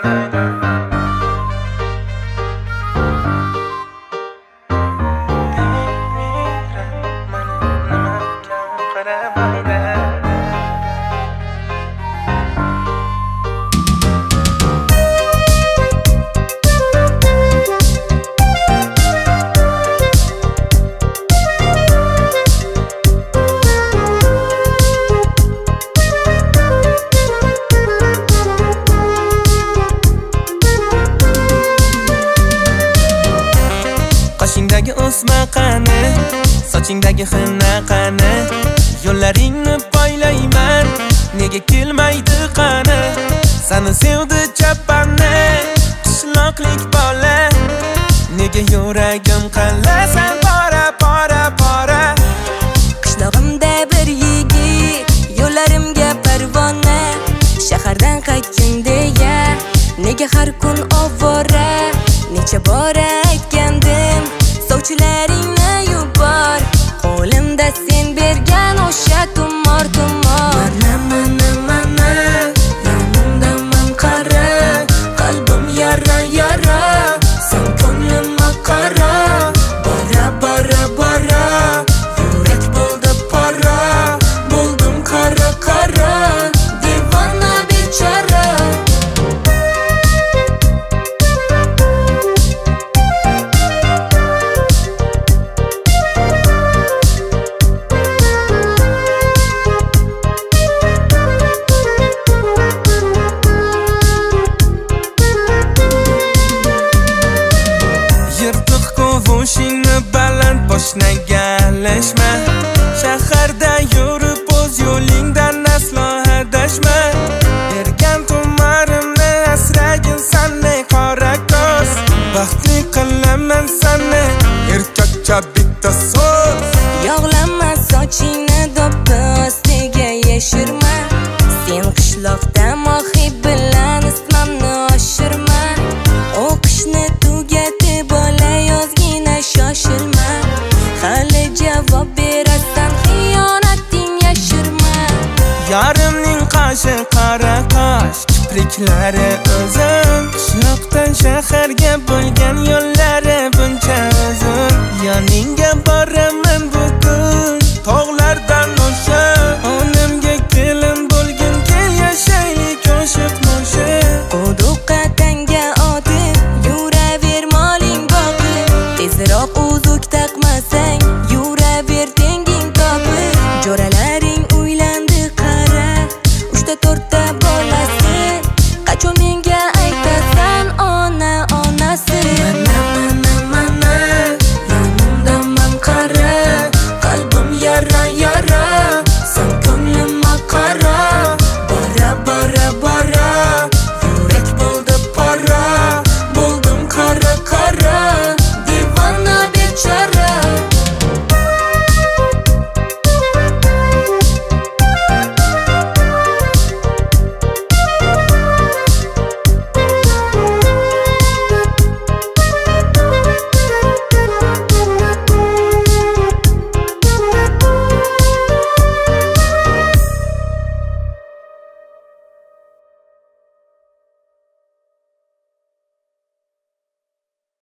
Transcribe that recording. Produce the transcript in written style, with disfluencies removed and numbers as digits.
Qoshingdagi o'sma qani, sochingdagi xina qani, yo'llaringni poylayman, nega kelmaydi qani? Seni sevdi chapani, qishloqlik bola, nega yuragim qallasan pora pora pora? Qishlog'imda bir yigit, yo'llarimga parvona, shahardan qaytgin deya, nega har kun ovora? Necha bor aytgandim, sovchilaringni yubor, qo'limda sen bergan o'sha tumor tumor. Mana yonimdaman qara, qalbim yara yara, sen ko'nglimga qara, bora bora bora, yurak bo'ldi pora, bo'ldim qara qara, devona bechora. Qo'shingni baland boshnagalashma, shaharda yurib o'z yo'lingdan aslo adashma. Bergan tumarimni asragin sanday qora ko'z, baxtli qilaman seni erkakcha bitta so'z. Yog'lama sochingni do'ppi ostiga yashirma, sen qishloqda mohi bilan ismimni oshirma. O'qishni tugatib olayozgina shoshilma, hali javob berasan xiyonating yashirma. Yarimning qoshi qora qosh, kipriklari uzun, qishloqdan shaharga bo'lgan yo'llari buncha uzun. Yoningga boraman